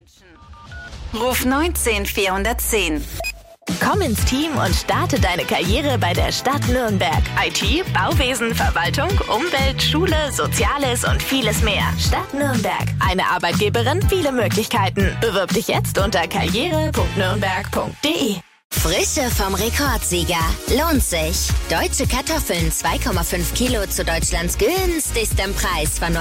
Ruf 19410. Komm ins Team und starte deine Karriere bei der Stadt Nürnberg. IT, Bauwesen, Verwaltung, Umwelt, Schule, Soziales und vieles mehr. Stadt Nürnberg. Eine Arbeitgeberin, viele Möglichkeiten. Bewirb dich jetzt unter karriere.nürnberg.de. Frische vom Rekordsieger. Lohnt sich. Deutsche Kartoffeln 2,5 Kilo zu Deutschlands günstigstem Preis von nur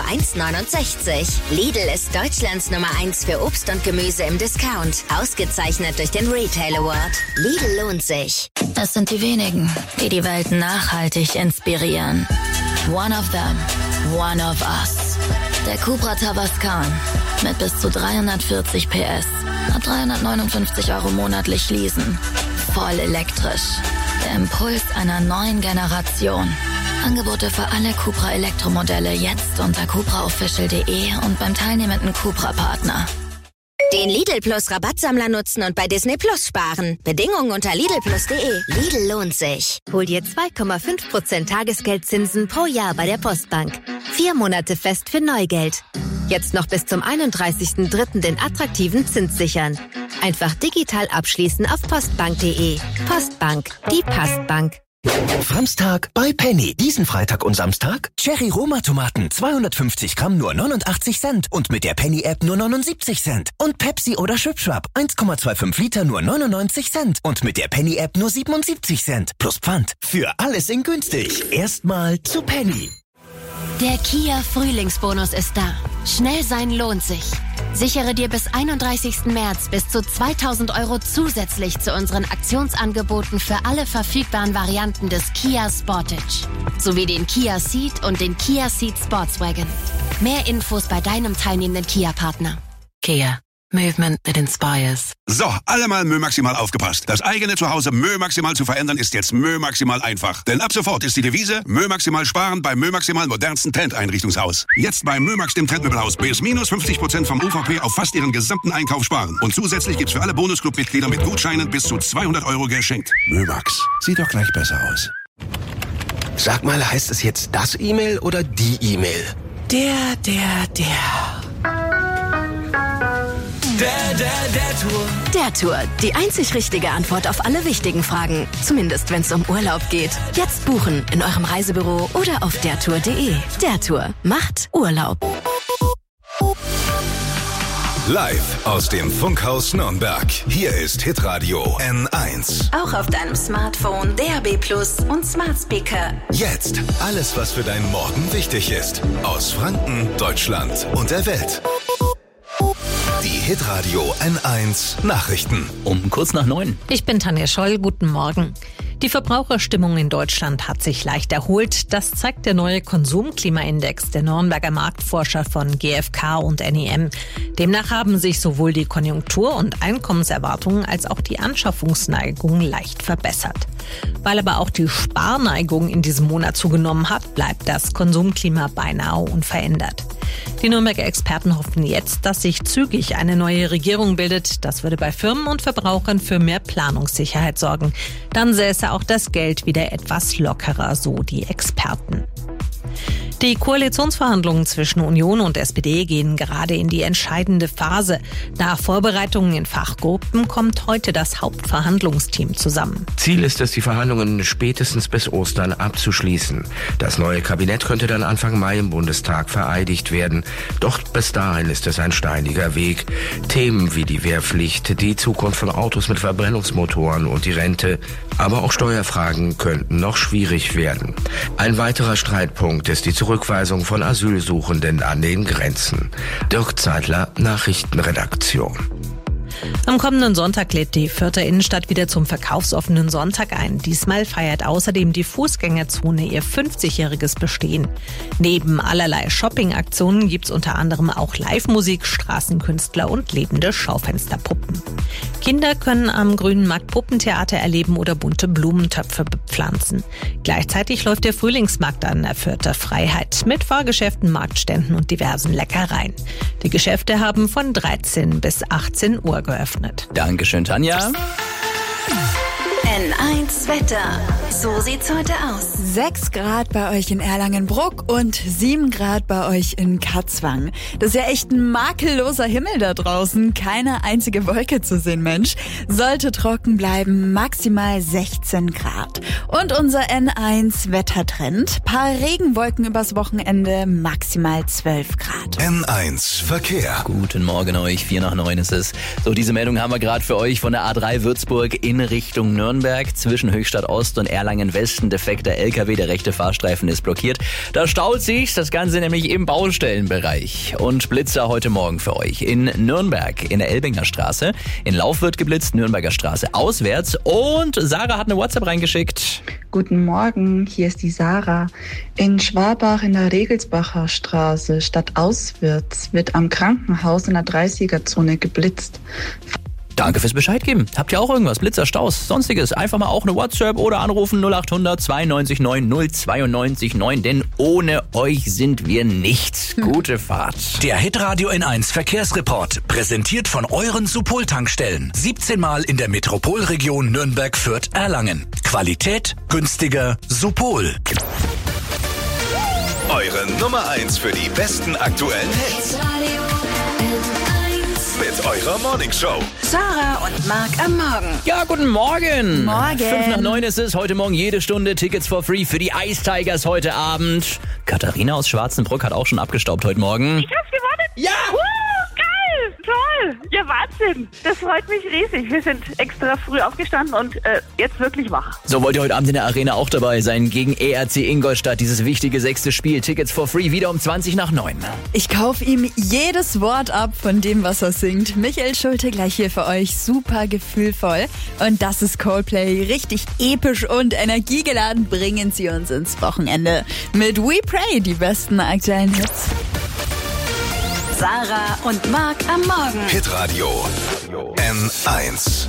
1,69. Lidl ist Deutschlands Nummer 1 für Obst und Gemüse im Discount. Ausgezeichnet durch den Retail Award. Lidl lohnt sich. Es sind die wenigen, die die Welt nachhaltig inspirieren. One of them, one of us. Der Cupra Tavascan mit bis zu 340 PS. Ab 359 € monatlich leasen. Voll elektrisch. Der Impuls einer neuen Generation. Angebote für alle Cupra Elektromodelle jetzt unter cupraofficial.de und beim teilnehmenden Cupra-Partner. Den Lidl Plus Rabattsammler nutzen und bei Disney Plus sparen. Bedingungen unter lidlplus.de. Lidl lohnt sich. Hol dir 2,5% Tagesgeldzinsen pro Jahr bei der Postbank. 4 Monate fest für Neugeld. Jetzt noch bis zum 31.03. den attraktiven Zins sichern. Einfach digital abschließen auf postbank.de. Postbank, die Postbank. Samstag bei Penny. Diesen Freitag und Samstag Cherry-Roma-Tomaten 250 Gramm nur 89 Cent und mit der Penny-App nur 79 Cent. Und Pepsi oder Schwipschwapp 1,25 Liter nur 99 Cent und mit der Penny-App nur 77 Cent. Plus Pfand. Für alles in günstig. Erstmal zu Penny. Der Kia Frühlingsbonus ist da. Schnell sein lohnt sich. Sichere dir bis 31. März bis zu 2.000 € zusätzlich zu unseren Aktionsangeboten für alle verfügbaren Varianten des Kia Sportage. Sowie den Kia Ceed und den Kia Ceed Sportswagen. Mehr Infos bei deinem teilnehmenden Kia-Partner. Kia. Movement that inspires. So, alle mal Mö Maximal aufgepasst. Das eigene Zuhause Mö Maximal zu verändern ist jetzt Mö Maximal einfach. Denn ab sofort ist die Devise Mö Maximal sparen beim Mö Maximal modernsten Trendeinrichtungshaus. Jetzt bei Mö Max dem Trendmöbelhaus bis minus 50% vom UVP auf fast ihren gesamten Einkauf sparen. Und zusätzlich gibt's für alle Bonusclub-Mitglieder mit Gutscheinen bis zu 200 € geschenkt. Mö Max. Sieht doch gleich besser aus. Sag mal, heißt es jetzt das E-Mail oder die E-Mail? Der Tour. Der Tour. Die einzig richtige Antwort auf alle wichtigen Fragen. Zumindest, wenn es um Urlaub geht. Jetzt buchen in eurem Reisebüro oder auf dertour.de. Der Tour macht Urlaub. Live aus dem Funkhaus Nürnberg. Hier ist Hitradio N1. Auch auf deinem Smartphone, DAB+ und Smart Speaker. Jetzt alles, was für deinen Morgen wichtig ist. Aus Franken, Deutschland und der Welt. Die Hitradio N1 Nachrichten. Um kurz nach 9. Ich bin Tanja Scholl, guten Morgen. Die Verbraucherstimmung in Deutschland hat sich leicht erholt. Das zeigt der neue Konsumklimaindex der Nürnberger Marktforscher von GfK und NEM. Demnach haben sich sowohl die Konjunktur- und Einkommenserwartungen als auch die Anschaffungsneigung leicht verbessert. Weil aber auch die Sparneigung in diesem Monat zugenommen hat, bleibt das Konsumklima beinahe unverändert. Die Nürnberger Experten hoffen jetzt, dass sich zügig eine neue Regierung bildet. Das würde bei Firmen und Verbrauchern für mehr Planungssicherheit sorgen. Dann säße auch das Geld wieder etwas lockerer, so die Experten. Die Koalitionsverhandlungen zwischen Union und SPD gehen gerade in die entscheidende Phase. Nach Vorbereitungen in Fachgruppen kommt heute das Hauptverhandlungsteam zusammen. Ziel ist es, die Verhandlungen spätestens bis Ostern abzuschließen. Das neue Kabinett könnte dann Anfang Mai im Bundestag vereidigt werden. Doch bis dahin ist es ein steiniger Weg. Themen wie die Wehrpflicht, die Zukunft von Autos mit Verbrennungsmotoren und die Rente, aber auch Steuerfragen könnten noch schwierig werden. Ein weiterer Streitpunkt ist die Zurückweisung von Asylsuchenden an den Grenzen. Dirk Zeitler, Nachrichtenredaktion. Am kommenden Sonntag lädt die Fürther Innenstadt wieder zum verkaufsoffenen Sonntag ein. Diesmal feiert außerdem die Fußgängerzone ihr 50-jähriges Bestehen. Neben allerlei Shoppingaktionen gibt's unter anderem auch Live-Musik, Straßenkünstler und lebende Schaufensterpuppen. Kinder können am Grünen Markt Puppentheater erleben oder bunte Blumentöpfe bepflanzen. Gleichzeitig läuft der Frühlingsmarkt an der Fürther Freiheit mit Fahrgeschäften, Marktständen und diversen Leckereien. Die Geschäfte haben von 13 bis 18 Uhr geöffnet. Dankeschön, Tanja. N1 Wetter. So sieht's heute aus. 6 Grad bei euch in Erlangen-Bruck und 7 Grad bei euch in Katzwang. Das ist ja echt ein makelloser Himmel da draußen. Keine einzige Wolke zu sehen, Mensch. Sollte trocken bleiben, maximal 16 Grad. Und unser N1 Wettertrend. Paar Regenwolken übers Wochenende, maximal 12 Grad. N1 Verkehr. Guten Morgen euch, 4 nach 9 ist es. So, diese Meldung haben wir gerade für euch von der A3 Würzburg in Richtung Nürnberg. Zwischen Höchstadt Ost und Erlangen Westen defekter LKW, der rechte Fahrstreifen ist blockiert. Da staut sich das Ganze nämlich im Baustellenbereich. Und Blitzer heute Morgen für euch. In Nürnberg, in der Elbinger Straße. In Lauf wird geblitzt, Nürnberger Straße auswärts. Und Sarah hat eine WhatsApp reingeschickt. Guten Morgen, hier ist die Sarah. In Schwabach in der Regelsbacher Straße, stadtauswärts, wird am Krankenhaus in der 30er-Zone geblitzt. Danke fürs Bescheid geben. Habt ihr auch irgendwas? Blitzer, Staus, Sonstiges? Einfach mal auch eine WhatsApp oder anrufen 0800 92 9 092 9, denn ohne euch sind wir nichts. Gute Fahrt. Der Hitradio N1 Verkehrsreport, präsentiert von euren Supol-Tankstellen. 17 Mal in der Metropolregion Nürnberg-Fürth-Erlangen. Qualität, günstiger, Supol. Eure Nummer 1 für die besten aktuellen Hits. Mit eurer Morningshow. Sarah und Marc am Morgen. Ja, guten Morgen. Morgen. 5 nach 9 ist es. Heute Morgen jede Stunde Tickets for free für die Ice Tigers heute Abend. Katharina aus Schwarzenbrück hat auch schon abgestaubt heute Morgen. Ich hab's gewonnen. Ja! Geil, toll. Ja, Wahnsinn. Das freut mich riesig. Wir sind extra früh aufgestanden und jetzt wirklich wach. So, wollt ihr heute Abend in der Arena auch dabei sein gegen ERC Ingolstadt, dieses wichtige 6. Spiel. Tickets for free wieder um 20 nach 9. Ich kaufe ihm jedes Wort ab von dem, was er singt. Michael Schulte gleich hier für euch, super gefühlvoll. Und das ist Coldplay, richtig episch und energiegeladen bringen sie uns ins Wochenende. Mit We Pray, die besten aktuellen Hits. Sarah und Marc am Morgen. Hitradio N1.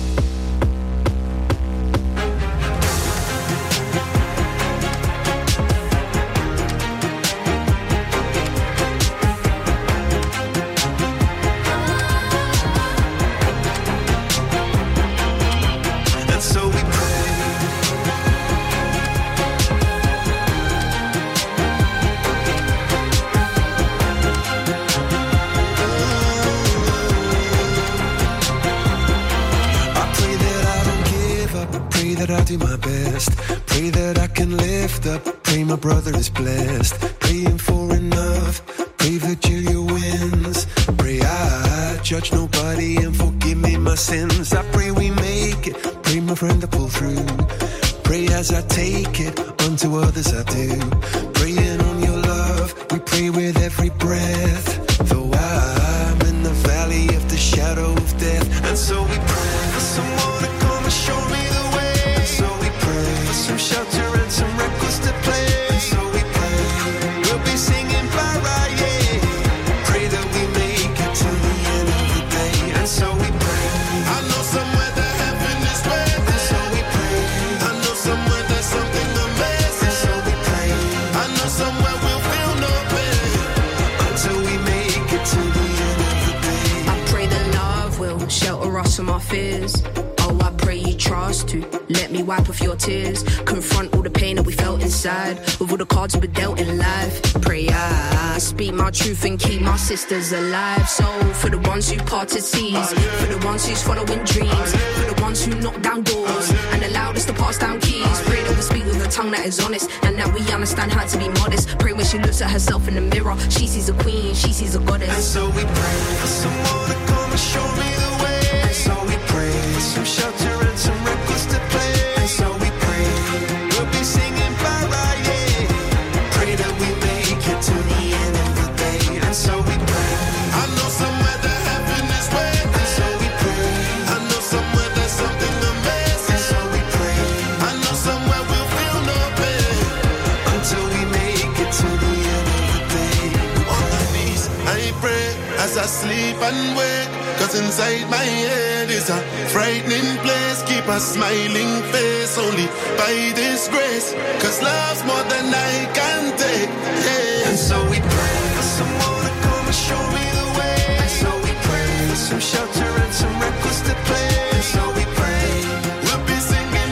That I'll do my best. Pray that I can lift up. Pray my brother is blessed. Praying for enough. Pray Virgilia wins. Pray I judge nobody and forgive me my sins. I pray we make it. Pray my friend to pull through. Pray as I take it. Unto others I do. Praying on your love. We pray with every breath. Though I'm in the valley of the shadow of death. And so we pray for someone to come and show me the way. So we pray for some shelter and some records to play. So we pray we'll be singing para, yeah. Pray that we make it to the end of the day. And so we pray. I know somewhere that heaven is waiting. So we pray. I know somewhere there's something amazing. So we pray. I know somewhere we'll feel no pain until we make it to the end of the day. I pray that love will shelter us from our fears. Oh, I pray you trust to let me wipe off your tears. Confront all the pain that we felt inside with all the cards we've been dealt in life. Pray I speak my truth and keep my sisters alive. So for the ones who parted seas, for the ones who's following dreams, for the ones who knock down doors and allowed us to pass down keys. Pray that we speak with a tongue that is honest and that we understand how to be modest. Pray when she looks at herself in the mirror, she sees a queen, she sees a goddess. And so we pray for someone to come and show me the way. And so we pray for some shelter and some records to play. And so we pray we'll be singing para, yeah. Pray that we make it to the end of the day. And so we pray. I know somewhere that heaven is waiting. And so we pray. I know somewhere there's something amazing. And so we pray. I know somewhere we'll feel no pain until we make it to the end of the day. On my knees, I pray as I sleep and wake. Cause inside my head is a frightening place. Keep a smiling face only by this grace. Cause love's more than I can take, yeah. And so we pray for someone to come and show me the way. And so we pray for some shelter and some records to play. And so we pray we'll be singing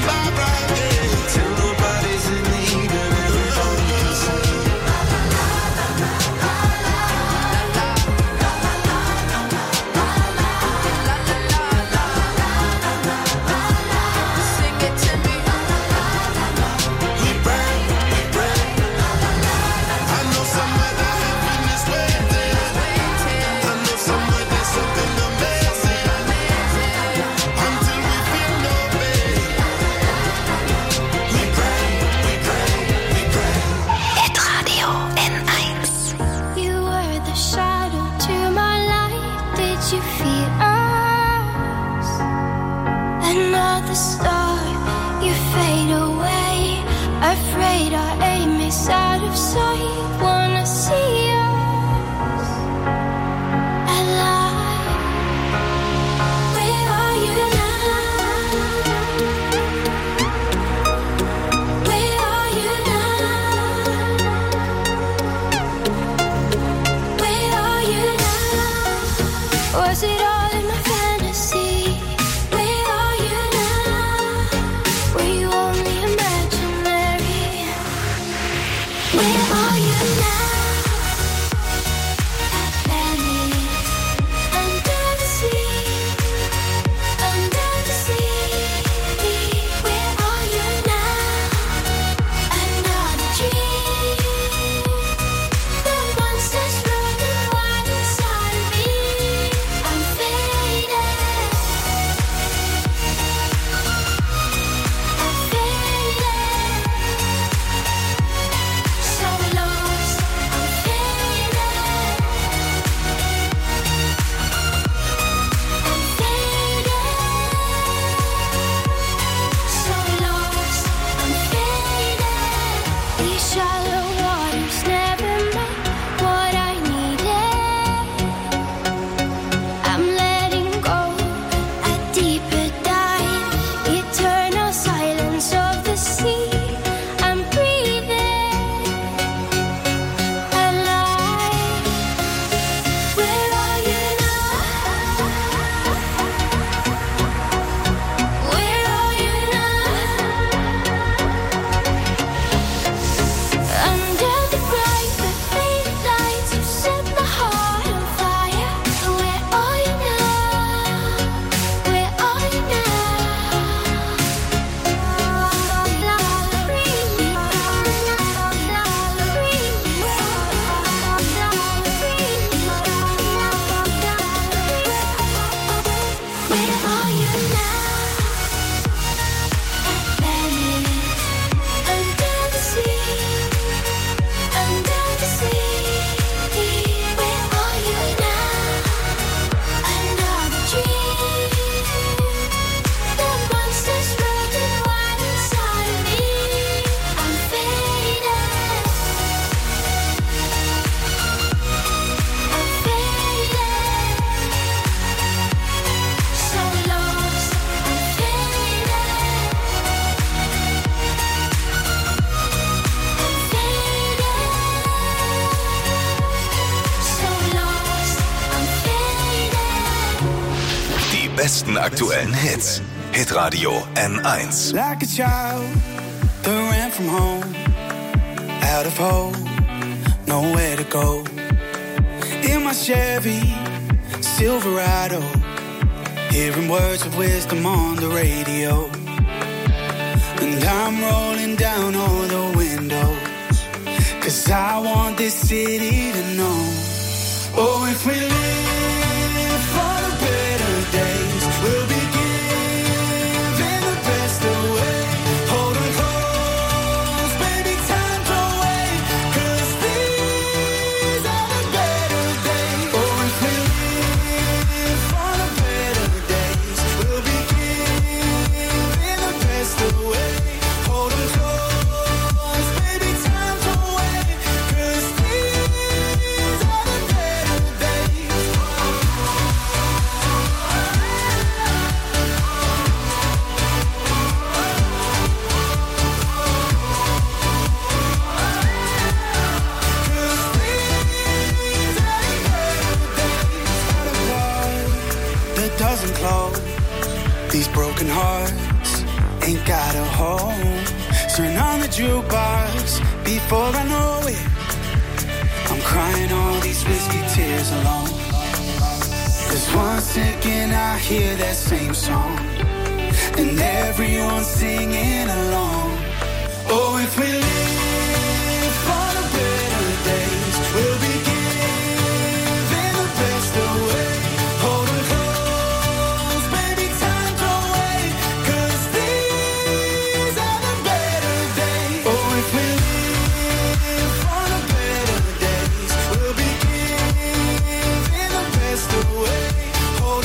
defeat us. Another star, you fade away. Afraid our aim is out of sight. Wanna see us alive. Where are you now? Where are you now? Where are you now? Was it all in my fantasy? Where are you now? Were you only imaginary? Where are you now? Under the sea, under the sea. Where are you now? Another dream. The monsters running wild inside of me. I'm faded. I'm faded. So lost. I'm faded. I'm faded. So lost. I'm faded. These shallow waters never meant what I needed. I'm letting go, a deeper dive, eternal silence of the sea. I'm breathing alive. Where are you now? Where are you now? Under the bright but faded lights, you set my heart on fire. Where are you now? Where are you Where are you now? Under the sea, under the sea. Where are you now? Another dream. The monsters running wild inside of me. I'm faded. I'm faded. So lost. I'm faded. I'm faded. So lost. I'm faded. Die besten aktuellen Hits. Hitradio N1. Like a child that ran from home, out of hope, nowhere to go. In my Chevy Silverado, hearing words of wisdom on the radio. And I'm rolling down all the windows, 'cause I want this city to know. Oh, if we live for the better days, we'll be giving the best away. Hold 'em close, baby, time to wait, 'cause these are the better days. Oh, if we live for the better days, we'll be giving the best away. Hold 'em close, baby, time to wait, 'cause these are the better days. That doesn't close. These broken hearts ain't got a home. Turn on the jukebox before I know it. I'm crying all these whiskey tears alone. 'Cause once again I hear that same song, and everyone's singing along. Oh, if we live for the better days, we'll be giving the best away. Hold 'em close, baby, time to wait, 'cause these are the better days. Oh, if we live for the better days, we'll be giving the best away. Hold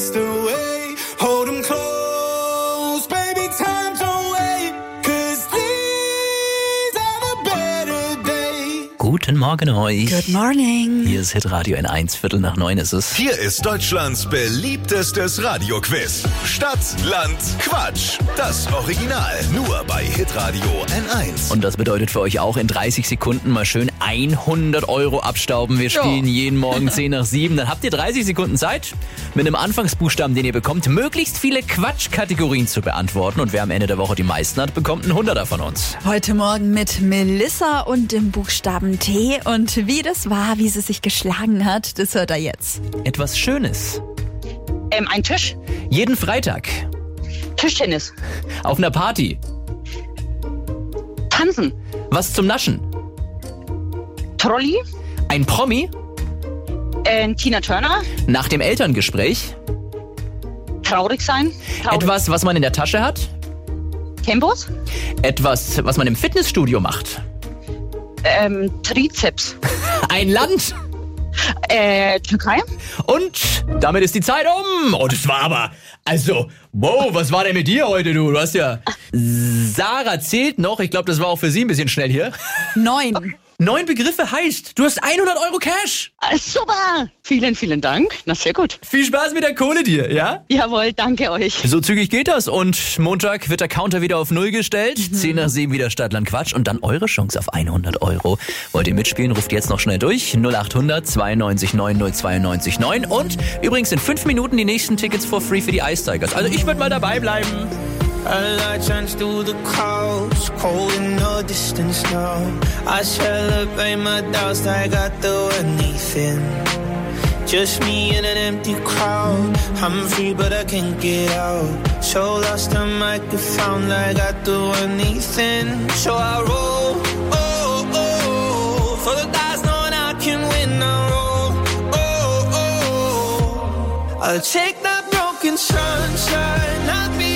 missed away. Hold 'em close, baby, time don't wait. 'Cause these are the better days. Guten Morgen euch. Good morning. Hier ist Hitradio N1, 8:45 ist es. Hier ist Deutschlands beliebtestes Radioquiz. Stadt, Land, Quatsch. Das Original. Nur bei Hitradio N1. Und das bedeutet für euch auch in 30 Sekunden mal schön 100 € abstauben. Wir spielen jeden Morgen 10 nach 7. Dann habt ihr 30 Sekunden Zeit, mit einem Anfangsbuchstaben, den ihr bekommt, möglichst viele Quatschkategorien zu beantworten. Und wer am Ende der Woche die meisten hat, bekommt einen 100er von uns. Heute Morgen mit Melissa und dem Buchstaben T. Und wie das war, wie sie sich geschlagen hat, das hört er jetzt. Etwas Schönes. Ein Tisch. Jeden Freitag. Tischtennis. Auf einer Party. Tanzen. Was zum Naschen. Trolley. Ein Promi. Tina Turner. Nach dem Elterngespräch. Traurig sein. Etwas, was man in der Tasche hat. Tempos. Etwas, was man im Fitnessstudio macht. Trizeps. Ein Land. Türkei. Und damit ist die Zeit um. Oh, das war aber, also, wow, was war denn mit dir heute, du? Du hast ja, Sarah zählt noch. Ich glaube, das war auch für sie ein bisschen schnell hier. 9. 9 Begriffe heißt, du hast 100 € Cash. Super. Vielen, vielen Dank. Na, sehr gut. Viel Spaß mit der Kohle dir, ja? Jawohl, danke euch. So zügig geht das. Und Montag wird der Counter wieder auf 0 gestellt. 10 nach 7 wieder Stadtland Quatsch. Und dann eure Chance auf 100 €. Wollt ihr mitspielen? Ruft jetzt noch schnell durch. 0800 92 90 92 9. Und übrigens in 5 Minuten die nächsten Tickets for free für die Ice Tigers. Also ich würde mal dabei bleiben. A light shines through the clouds, cold in the distance now. I celebrate my doubts like I do anything. Just me in an empty crowd. I'm free but I can't get out. So lost I might get found like I do anything. So I roll, oh, oh, for the dice knowing I can win. I roll, oh, oh, I'll take that broken sunshine, I'll be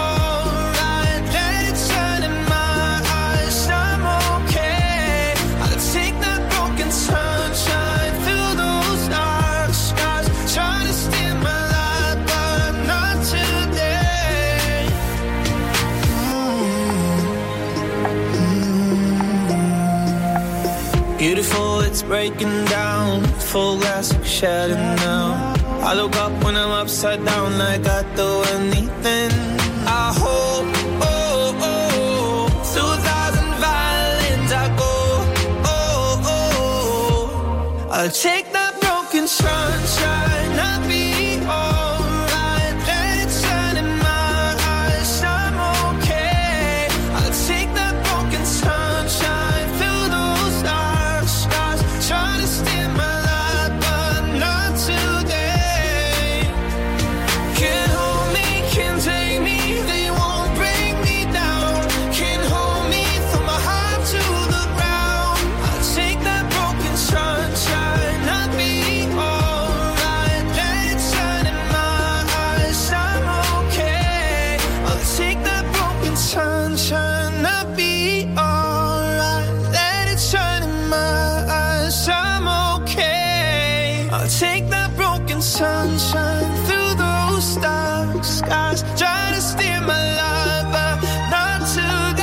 beautiful, it's breaking down. Full glass of shadow now. I look up when I'm upside down like I do anything. I hope, oh, oh, 2,000 violins I go, oh, oh. I'll take that broken sunshine, I'll be alright. Let it shine in my eyes, I'm okay. I'll take that broken sunshine, fill those stars. Try to steal my life, but not today. Can't hold me, can't take me, they won't break me down. Can't hold me from my heart to the ground. I'll take that broken sunshine, I'll be alright. Let it shine in my eyes, I'm okay. I'll take that broken sunshine, I'll be alright. Let it shine in my eyes, I'm okay. I'll take that broken sunshine through those dark skies. Try to steer my life, but not today.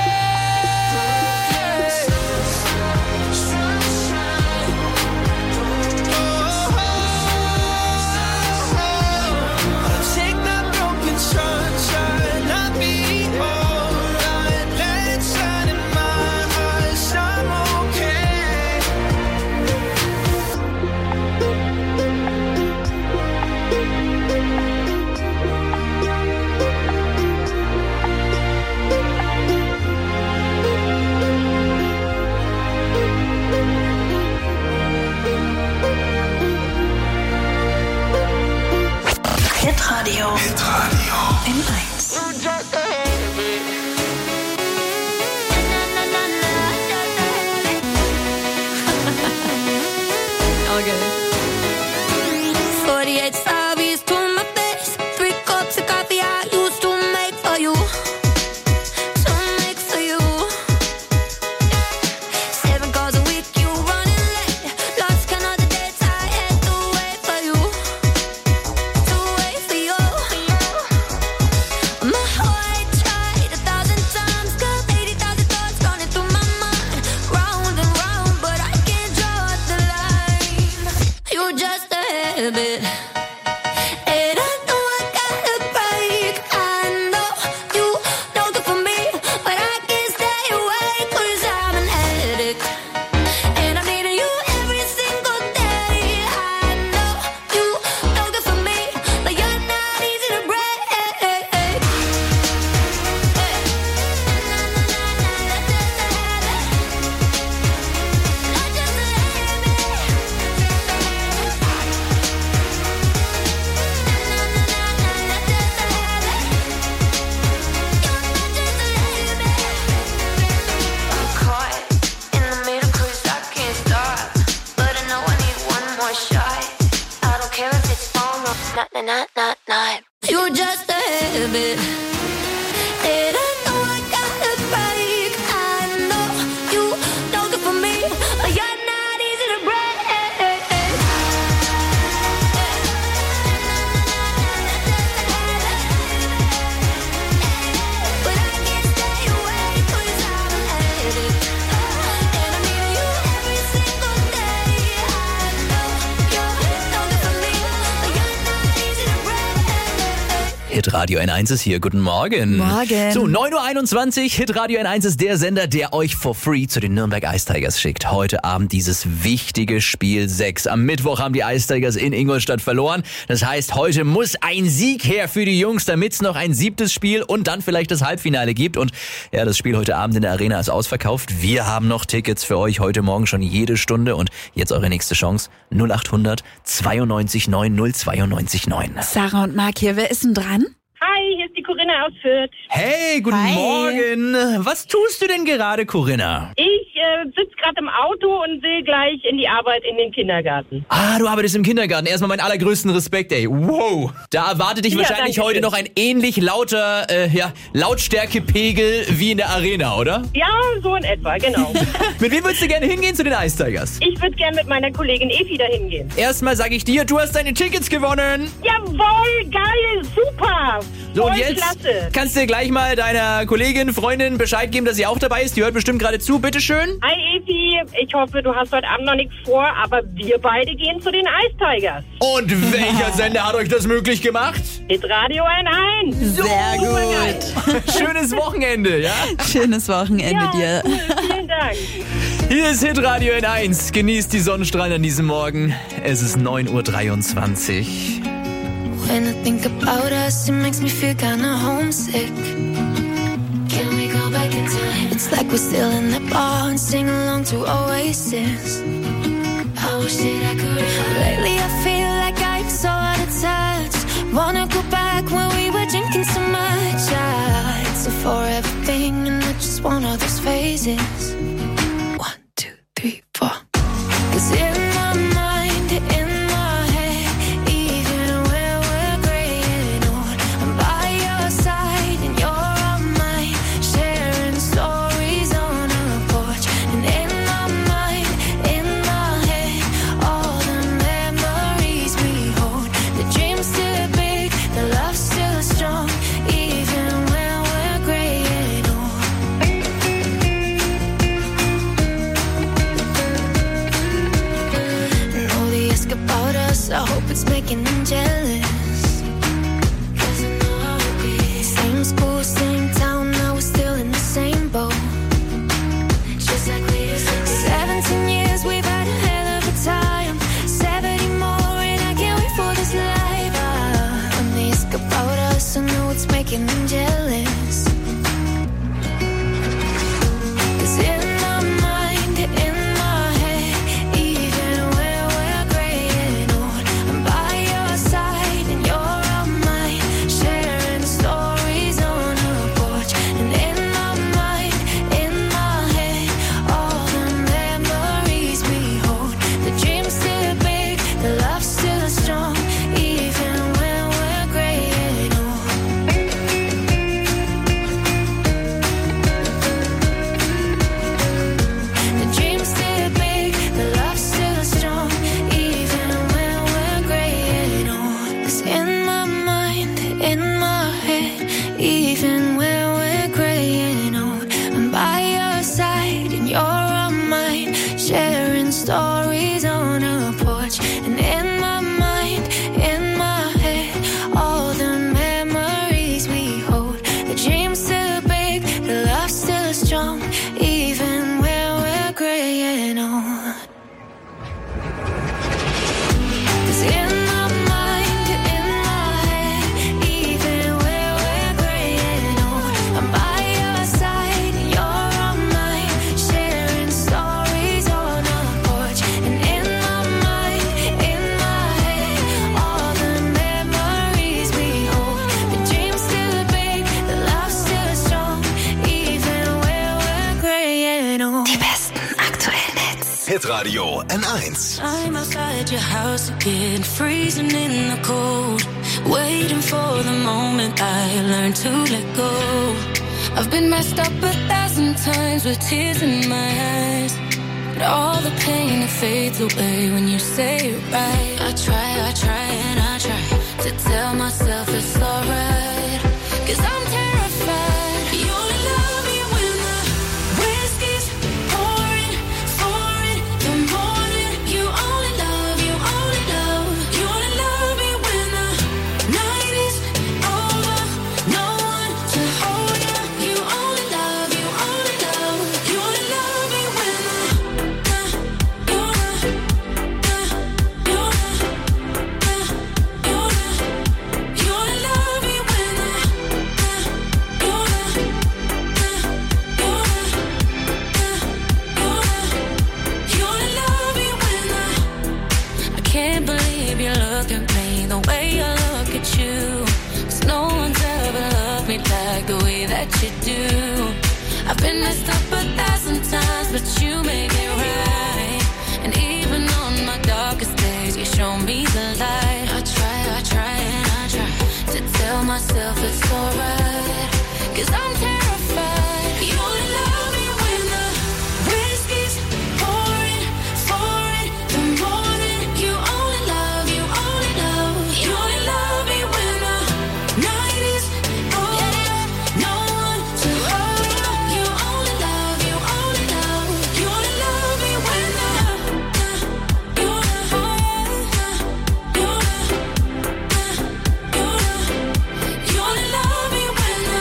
I'll take that broken sunshine, I'll be alright. Let it shine in my eyes, I'm okay. Hitradio N1. Okay. 48 strawberries to my face. 3 cups of coffee I used to make for you. To make for you. 7 calls a week, you running late. Lost count of the dates I had to wait for you. To wait at night. You're just a habit. And I know I gotta break. I know you don't good for me. You're not easy to break. But I can't stay away 'cause I'm an addict. And I need you every single day. I know you don't good for me. You're not easy to break. Hitradio N1 ist hier. Guten Morgen. Morgen. So, 9.21 Uhr. Hitradio N1 ist der Sender, der euch for free zu den Nürnberg Ice Tigers schickt. Heute Abend dieses wichtige Spiel 6. Am Mittwoch haben die Ice Tigers in Ingolstadt verloren. Das heißt, heute muss ein Sieg her für die Jungs, damit es noch ein 7. Spiel und dann vielleicht das Halbfinale gibt. Und ja, das Spiel heute Abend in der Arena ist ausverkauft. Wir haben noch Tickets für euch heute Morgen schon jede Stunde. Und jetzt eure nächste Chance. 0800 92 9 092 9. Sarah und Marc hier, wer ist denn dran? Hi, hier ist die Corinna aus Fürth. Hey, guten Morgen. Was tust du denn gerade, Corinna? Ich sitze gerade im Auto und will gleich in die Arbeit in den Kindergarten. Ah, du arbeitest im Kindergarten. Erstmal meinen allergrößten Respekt, ey. Wow. Da erwartet dich wahrscheinlich heute noch ein ähnlich lauter Lautstärkepegel wie in der Arena, oder? Ja, so in etwa, genau. Mit wem würdest du gerne hingehen zu den Ice Tigers? Ich würde gerne mit meiner Kollegin Efi dahin gehen. Erstmal sage ich dir, du hast deine Tickets gewonnen. Jawohl, geil, super. So, voll und jetzt klasse. kannst du gleich mal deiner Kollegin, Freundin Bescheid geben, dass sie auch dabei ist. Die hört bestimmt gerade zu. Bitteschön. Hi Efi, ich hoffe, du hast heute Abend noch nichts vor, aber wir beide gehen zu den Ice Tigers. Und welcher Sender hat euch das möglich gemacht? Hitradio N1. Sehr gut. Schönes Wochenende, ja? Schönes Wochenende dir. Cool, vielen Dank. Hier ist Hitradio N1. Genießt die Sonnenstrahlen an diesem Morgen. Es ist 9.23 Uhr. When I think about us, it makes me feel kinda homesick. Can we go back in time? It's like we're still in the bar and sing along to Oasis. I wish that I could. Lately I feel like I'm so out of touch. Wanna go back when we were drinking so much. It's a forever thing and I just want all those phases. 1, 2, 3, 4. 'Cause in my mind, in my head, even when we're graying old, I'm by your side and you're on mine, sharing stories on a porch. And in my mind, in my head, all the memories we hold. The dream's still big, the love's still strong, even when we're graying old. And all the ask about us, I hope it's making them jealous. 'Cause I know how it be. Same school, same town, now we're still in the same boat. Just like we used to be. 17 years, we've had a hell of a time. 70 more, and I can't wait for this life. When they ask about us, I know it's making them jealous. 'Cause in my mind, in my head, even when we're graying old, I'm by your side and you're on mine, sharing stories on a porch. And in my mind, in my head, all the memories we hold. The dream's still big, the love's still strong, even when we're graying old. The dream's still big, the love's still strong, even when we're graying old. 'Cause in my mind, in my head, even when we're graying old, I'm by your side and you're on mine, sharing stories on a porch. And in my mind, in my head, all the memories we hold. The dream's still big, the love's still strong, even when we're graying old. 'Cause in my mind, in my head, even when we're graying old, I'm by your side and you're on mine, sharing stories on a porch. And in my mind, in my head, all the memories we hold. The dream's still big, the love's still strong, even when we're graying old. Die besten aktuellen Hits. Hitradio N1. I'm outside your house again, freezing in the cold. waiting for the moment I learn to let go. I've been messed up 1,000 times with tears in my eyes, but all the pain it fades away when you say it right. I try and I try to tell myself it's alright, 'cause I'm terrified. You only love me when the whiskey's pouring, pouring the morning. You only love, you only love, you only love me when the night is over. No one to hold you. You only love, you only love, you only love me when you do. I've been messed up 1,000 times, but you make it right. And even on my darkest days, you show me the light. I try and I try to tell myself it's alright, 'cause I'm terrified. You only love me when the whiskey's pouring, pouring the morning. You only love, you only love, you only love me when the night is over. No one to hold you. You only love, you only love, you only love me when the you only love me when the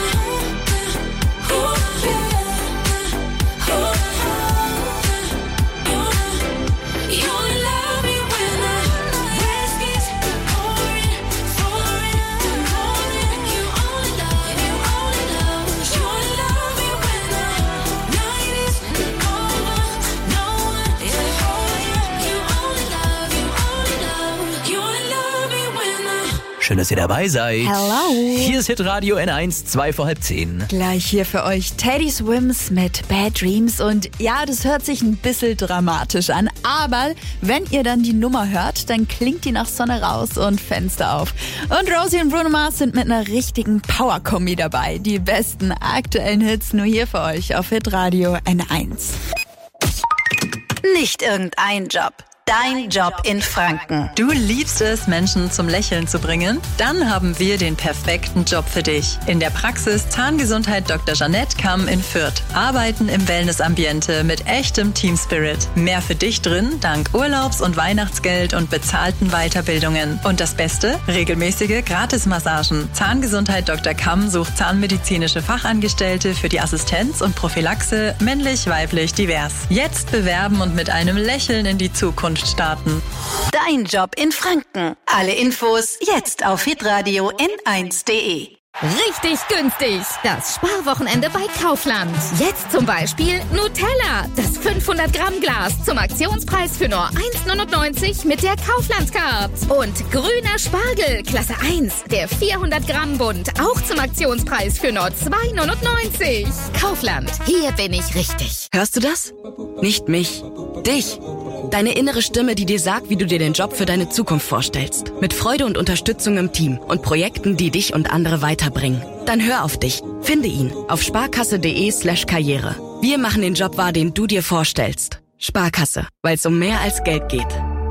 you only love me when the whiskey's pouring, pouring the morning. You only love, you only love, you only love me when the night is over. No one to hold you. You only love, you only love, you only love me when the Schön, dass ihr dabei seid. Hello. Hier ist Hitradio N1, 9:45. Gleich hier für euch Teddy Swims mit Bad Dreams. Und ja, das hört sich ein bisschen dramatisch an, aber wenn ihr dann die Nummer hört, dann klingt die nach Sonne raus und Fenster auf. Und Rosie und Bruno Mars sind mit einer richtigen Power-Kombi dabei. Die besten aktuellen Hits nur hier für euch auf Hitradio N1. Nicht irgendein Job. Dein Job in Franken. Du liebst es, Menschen zum Lächeln zu bringen? Dann haben wir den perfekten Job für dich. In der Praxis Zahngesundheit Dr. Jeanette Kamm in Fürth. Arbeiten im Wellnessambiente mit echtem Teamspirit. Mehr für dich drin, dank Urlaubs- und Weihnachtsgeld und bezahlten Weiterbildungen. Und das Beste? Regelmäßige Gratismassagen. Zahngesundheit Dr. Kamm sucht zahnmedizinische Fachangestellte für die Assistenz und Prophylaxe, männlich, weiblich, divers. Jetzt bewerben und mit einem Lächeln in die Zukunft starten. Dein Job in Franken. Alle Infos jetzt auf hitradio n1.de. Richtig günstig. Das Sparwochenende bei Kaufland. Jetzt zum Beispiel Nutella. Das 500 Gramm Glas zum Aktionspreis für nur 1,99 mit der Kaufland-Card. Und grüner Spargel, Klasse 1, der 400 Gramm Bund. Auch zum Aktionspreis für nur 2,99. Kaufland. Hier bin ich richtig. Hörst du das? Nicht mich. Dich. Deine innere Stimme, die dir sagt, wie du dir den Job für deine Zukunft vorstellst. Mit Freude und Unterstützung im Team und Projekten, die dich und andere weiterbringen. Dann hör auf dich. Finde ihn auf sparkasse.de/Karriere. Wir machen den Job wahr, den du dir vorstellst. Sparkasse, weil es um mehr als Geld geht.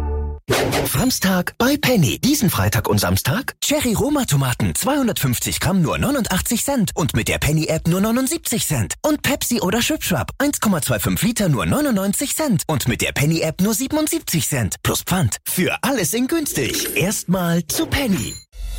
Samstag bei Penny. Diesen Freitag und Samstag Cherry-Roma-Tomaten 250 Gramm nur 89 Cent und mit der Penny-App nur 79 Cent. Und Pepsi oder Schwipschwap 1,25 Liter nur 99 Cent und mit der Penny-App nur 77 Cent. Plus Pfand. Für alles in günstig. Erstmal zu Penny.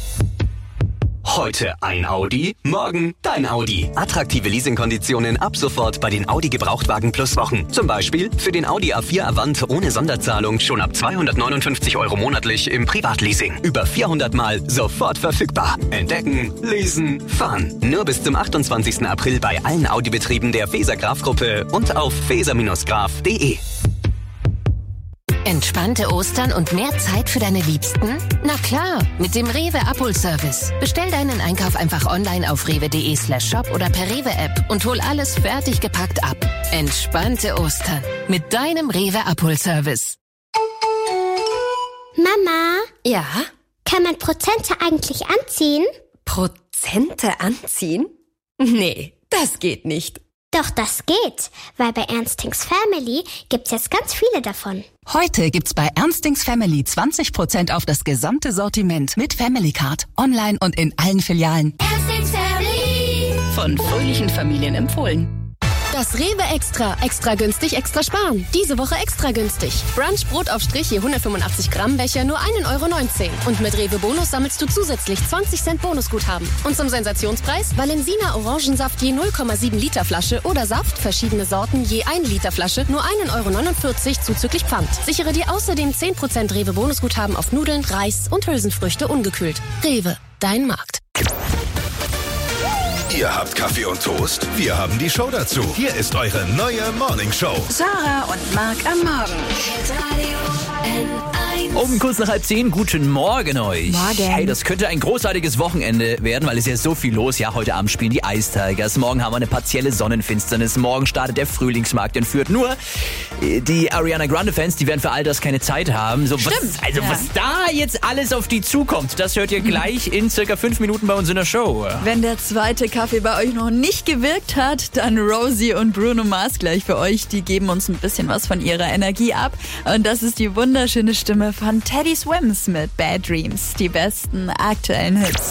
Heute ein Audi, morgen dein Audi. Attraktive Leasingkonditionen ab sofort bei den Audi Gebrauchtwagen Plus Wochen. Zum Beispiel für den Audi A4 Avant ohne Sonderzahlung schon ab 259 € monatlich im Privatleasing. Über 400 Mal sofort verfügbar. Entdecken, leasen, fahren. Nur bis zum 28. April bei allen Audi-Betrieben der Feser-Graf-Gruppe und auf feser-graf.de. Entspannte Ostern und mehr Zeit für deine Liebsten? Na klar, mit dem Rewe Abholservice. Bestell deinen Einkauf einfach online auf rewe.de/shop oder per Rewe-App und hol alles fertig gepackt ab. Entspannte Ostern mit deinem Rewe Abholservice. Mama? Ja? Kann man Prozente eigentlich anziehen? Prozente anziehen? Nee, das geht nicht. Doch, das geht, weil bei Ernstings Family gibt's jetzt ganz viele davon. Heute gibt's bei Ernstings Family 20% auf das gesamte Sortiment mit Family Card, online und in allen Filialen. Ernstings Family. Von fröhlichen Familien empfohlen. Das Rewe Extra günstig, extra sparen. Diese Woche extra günstig. Brunch Brotaufstrich je 185 Gramm Becher nur 1,19 Euro. Und mit Rewe Bonus sammelst du zusätzlich 20 Cent Bonusguthaben. Und zum Sensationspreis Valensina Orangensaft je 0,7 Liter Flasche oder Saft, verschiedene Sorten je 1 Liter Flasche, nur 1,49 Euro zuzüglich Pfand. Sichere dir außerdem 10% Rewe Bonusguthaben auf Nudeln, Reis und Hülsenfrüchte ungekühlt. Rewe, dein Markt. Ihr habt Kaffee und Toast? Wir haben die Show dazu. Hier ist eure neue Morning Show. Sarah und Marc am Morgen. Um kurz nach 9:30, guten Morgen euch. Morgen. Hey, das könnte ein großartiges Wochenende werden, weil es ist ja so viel los. Ja, heute Abend spielen die Ice Tigers. Morgen haben wir eine partielle Sonnenfinsternis. Morgen startet der Frühlingsmarkt in Fürth. Nur die Ariana Grande-Fans, die werden für all das keine Zeit haben. So, was da jetzt alles auf die zukommt, das hört ihr gleich in circa 5 Minuten bei uns in der Show. Wenn der zweite Kaffee bei euch noch nicht gewirkt hat, dann Rosie und Bruno Mars gleich für euch. Die geben uns ein bisschen was von ihrer Energie ab. Und das ist die wunderschöne Stimme von Teddy Swims mit Bad Dreams. Die besten aktuellen Hits.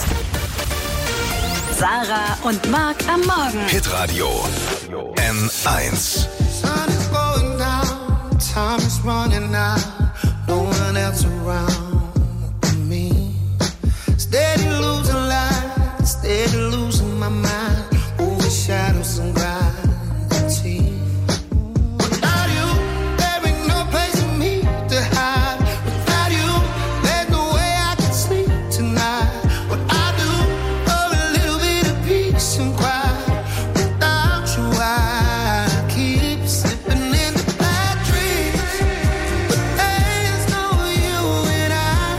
Sarah und Marc am Morgen. Hitradio N1. Sun is going down, time is running out, no one else around but me. Steady losing light, steady losing my mind, over shadows and gravity. Without you, there ain't no place for me to hide. Without you, there's no way I can sleep tonight. What I do for a little bit of peace and quiet. Without you, I keep slipping into bad dreams. But there's no you and I.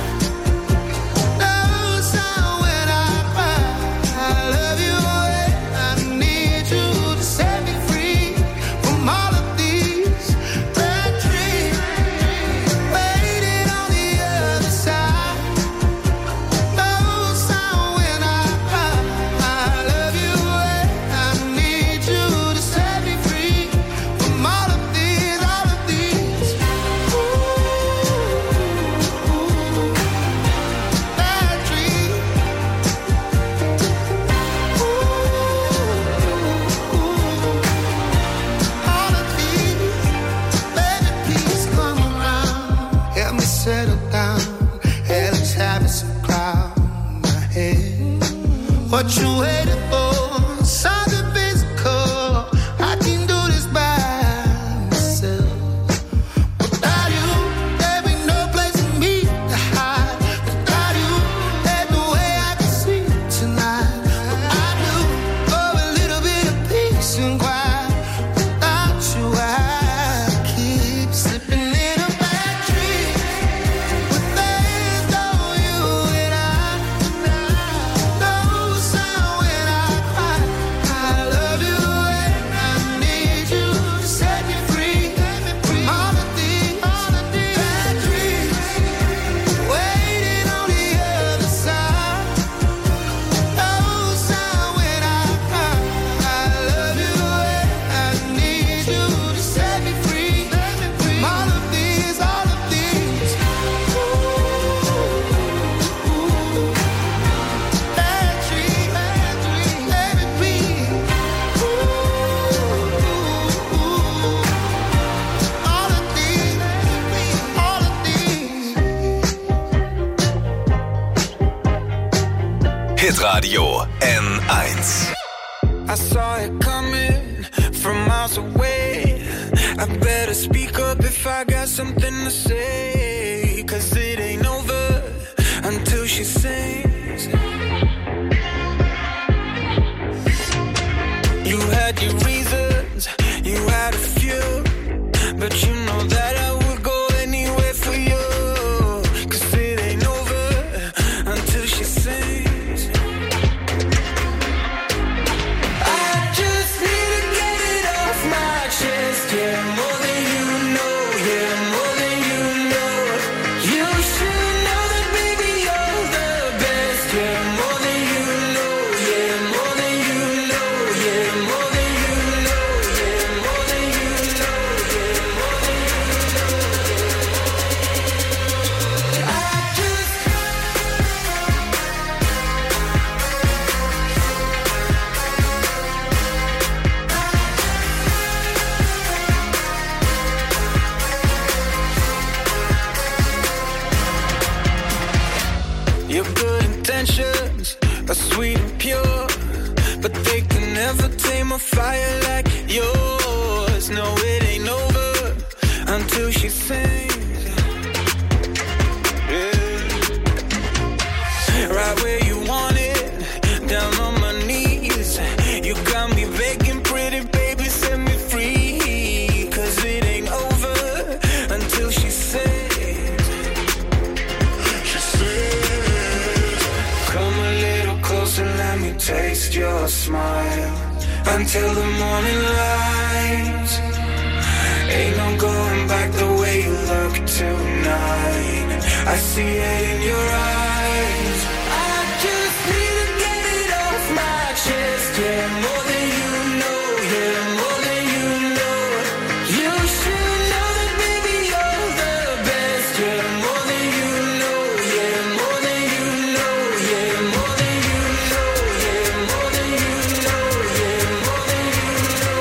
No sound when I cry. I love you and I need you to set me free from all of these bad dreams. Waiting on the other side. No sound when I cry. I love you and I need you to set me free from all of these, all of these. Bad dreams. All of these. Baby, please come around. Help me settle down. Hell is having some cloud in my head. What you waiting for? Something physical. I can do this by myself. Without you, there ain't no place for me to hide. Without you, there's no way I can sleep tonight. What I do for a little bit of peace and quiet. Without you, I keep slipping in a bad dream. But there's no you and I. No sound when I cry. I love you and I need you to set me free from all of these bad dreams. Waiting on the other side. No sound when I cry. I love you and I need you to set me free from all of these, all of these. Bad dreams, baby, please. All of these, all of these. Hitradio N1. I saw it coming from miles away. I better speak up if I got something to say. 'Cause it ain't over until she sings. You had your reasons, you had a few, but you know that I would go anywhere for you. 'Cause it ain't over until she sings. I just need to get it off my chest. Yeah, more than you know. Yeah, more than you know. You should know that, baby, you're and pure, but they can never tame a fire like yours. No, it ain't over until she sings. Right where you want it, down on my knees. You got me begging, pretty baby, set me free. 'Cause it ain't over until she says. She says, come a little closer, let me taste your smile. Until the morning light. Ain't no going back the way you look tonight. I see it in your eyes. Yeah, more than you know, yeah, more than you know. You should know that, baby, you're the best. Yeah, more than you know, yeah, more than you know, yeah, more than you know, yeah, more than you know, yeah, more than you know,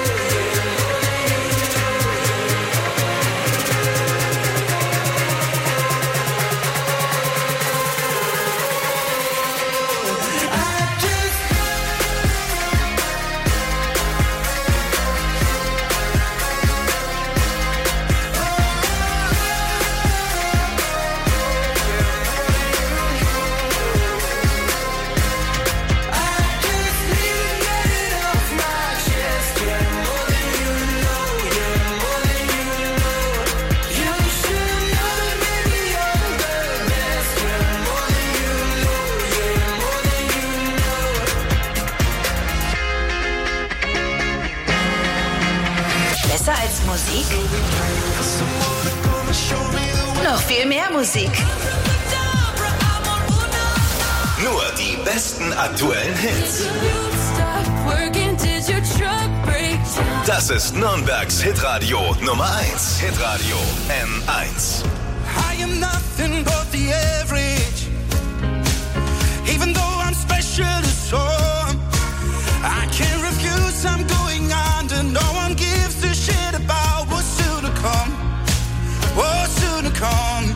Besser als Musik? Noch viel mehr Musik. Nur die besten aktuellen Hits. Das ist Nürnbergs Hitradio Nummer 1. Hitradio N1. I am nothing but the average. Even though I'm special to some, I can't refuse, I'm going under. No one gives a shit about what's soon to come. What's soon to come.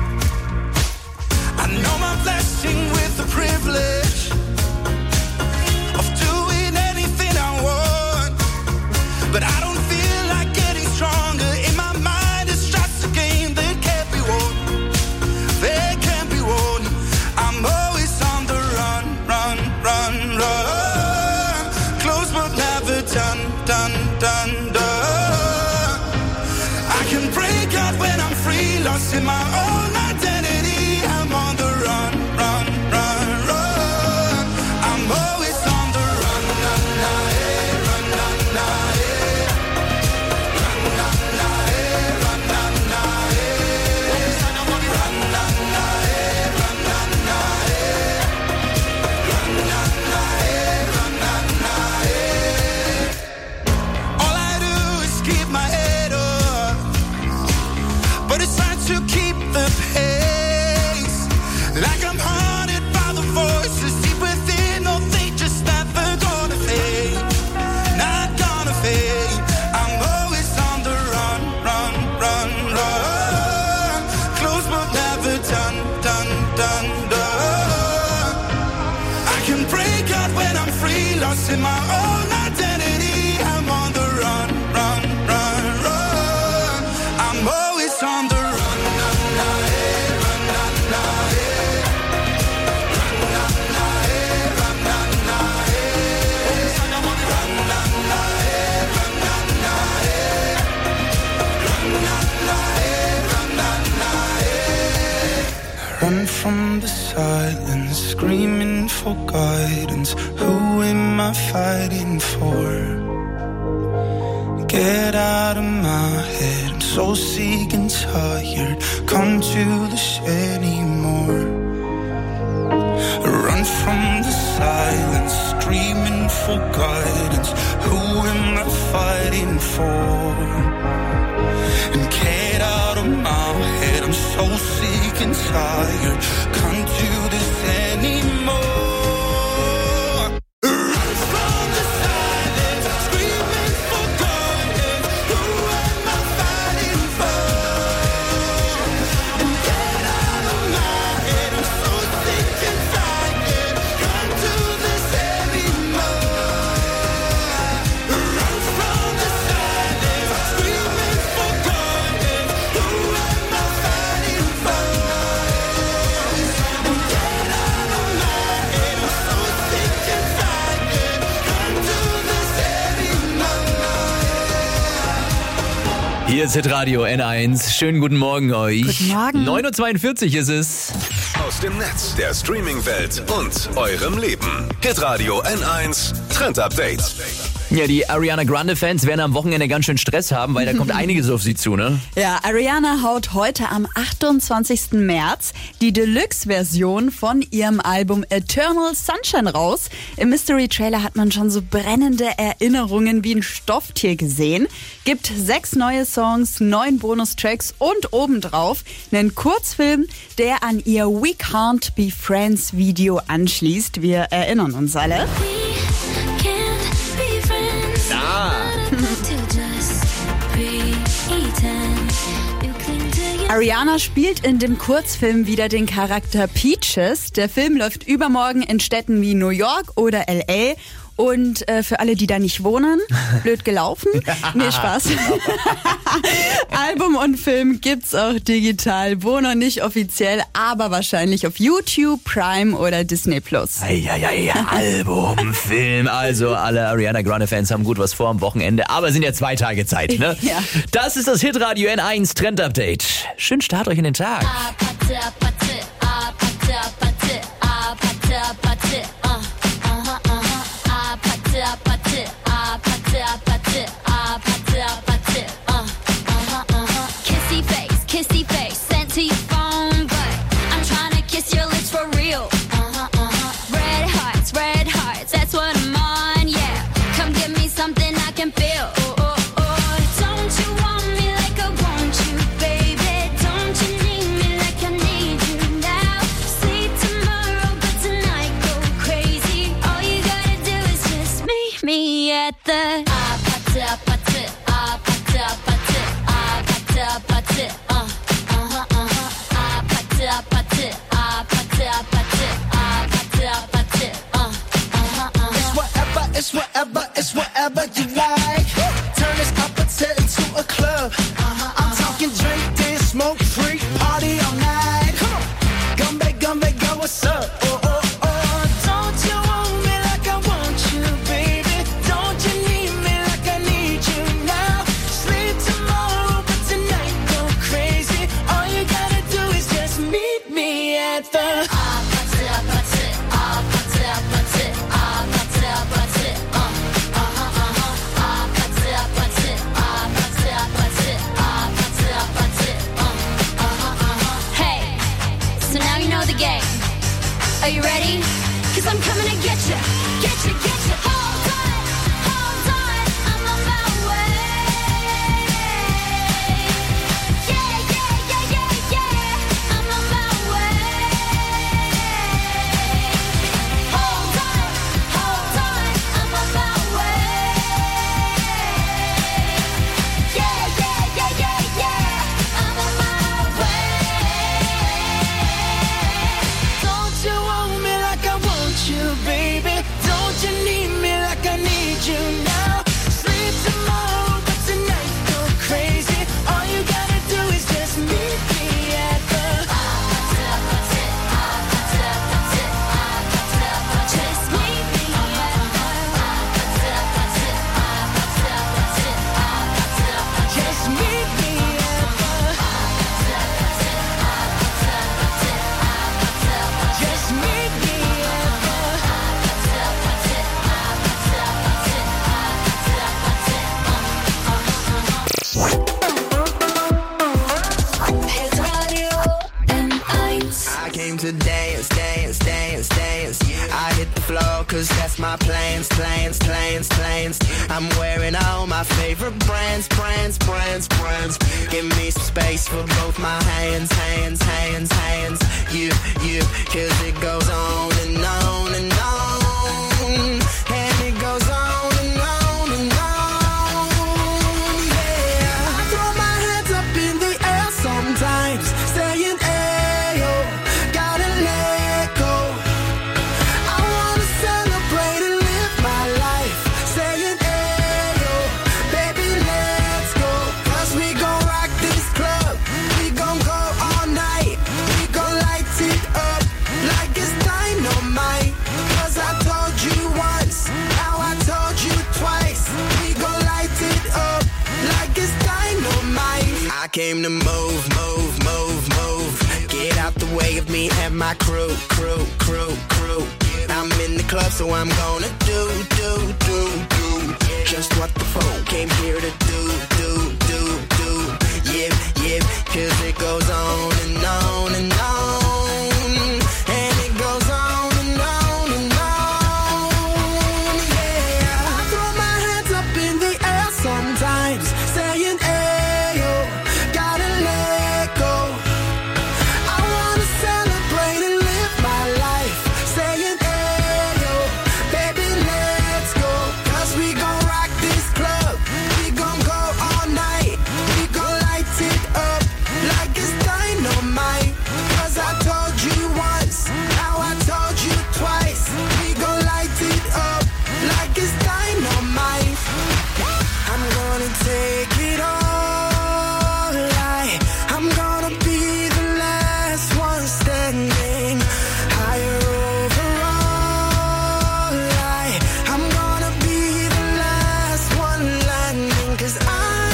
I know my blessing with the privilege of doing anything I want, but I don't feel like getting stronger. In my mind it's just a game that can't be won. They can't be won. I'm always on the run, run, run, run. Close but never done, done, done, done. I can break out when I'm free, lost in my own identity. I'm on the run, run, run, run. I'm always on the run, run, run, run, run, run, run, run, run, run, all I do is keep my head up, but it's hard to keep the pace. Like I'm haunted by the voices deep within. No, they just never gonna fade. Not gonna fade. I'm always on the run, run, run, run. Close but never done, done, done, done. I can break out when I'm free, lost in my own identity. I'm on the run, run, run, run. I'm always on the run. Run from the silence, screaming for guidance. Who am I fighting for? Get out of my head, I'm so sick and tired. Come to this anymore. Run from the silence, screaming for guidance. Who am I fighting for? And get out of my head, I'm so sick and tired. Can't do this anymore. Run from the silence, screaming for guidance. Who am I fighting for? And get out of my head, I'm so sick and tired. Can't do this anymore. Hier ist Hitradio N1. Schönen guten Morgen euch. Guten Morgen. 9.42 Uhr ist es. Aus dem Netz, der Streaming-Welt und eurem Leben. Hitradio N1 Trend Update. Ja, die Ariana Grande-Fans werden am Wochenende ganz schön Stress haben, weil da kommt einiges auf sie zu, ne? Ja, Ariana haut heute am 28. März die Deluxe-Version von ihrem Album Eternal Sunshine raus. Im Mystery-Trailer hat man schon so brennende Erinnerungen wie ein Stofftier gesehen. Gibt 6 neue Songs, 9 Bonustracks und obendrauf einen Kurzfilm, der an ihr We Can't Be Friends Video anschließt. Wir erinnern uns alle. Ariana spielt in dem Kurzfilm wieder den Charakter Peaches. Der Film läuft übermorgen in Städten wie New York oder L.A. Und für alle, die da nicht wohnen, blöd gelaufen. Nee, Spaß. Album und Film gibt's auch digital, wo noch nicht offiziell, aber wahrscheinlich auf YouTube, Prime oder Disney+. Album, Film, also alle Ariana Grande-Fans haben gut was vor am Wochenende, aber sind ja 2 Tage Zeit, ne? Ja. Das ist das Hitradio N1 Trend Update. Schönen Start euch in den Tag. Kissy face, sent to your phone, but I'm trying to kiss your lips for real. Red hearts, that's what I'm on, yeah. Come give me something I can feel. Don't you want me like I want you, baby? Don't you need me like I need you now? See tomorrow, but tonight go crazy. All you gotta do is just meet me at the It's whatever you like. Turn this opposite into a club. I'm talking drink, dance, smoke, freak, party all night. Come on, go, what's up? Don't you want me like I want you, baby? Don't you need me like I need you now? Sleep tomorrow, but tonight go crazy. All you gotta do is just meet me at the Are you ready? 'Cause I'm coming to get you. Hold on, I'm on my way. Yeah, I'm on my way. Hold on, I'm on my way. Yeah, I'm on my way. Don't you want me like I want you, baby? Don't you need me like I need you now? Sleep tomorrow, but tonight go crazy. All you gotta do is just meet me at the Just meet me Just meet me at the Just meet me at I came to dance. I hit the floor 'cause that's my plans. I'm wearing all my favorite brands. Give me some space for both my hands. You, 'cause it goes on and on and on. And it goes on and on and on. Yeah, I throw my hands up in the air sometimes, saying, ayo, gotta let go. I wanna celebrate and live my life, saying, ayo, baby, let's go. 'Cause we gon' rock this club, we gon' go all night, we gon' light it up like it's dynamite. 'Cause I told you came to move, move, move, move. Get out the way of me and my crew. I'm in the club, so I'm gonna do just what the folk came here to do. Yeah, 'cause it goes on and on and on. And it goes on and on and on. Yeah, I throw my hands up in the air sometimes, saying, ayo, gotta let go. I wanna celebrate and live my life, saying, ayo, baby, let's go. 'Cause we gon' rock this club, we gon' go all night, we gon' light it up like it's dynamite. 'Cause I told you once, now I told you twice, we gon' light it up like it's dynamite. I'm gonna take it all, I'm gonna be the last one standing, higher overall, I'm gonna be the last one landing. 'Cause I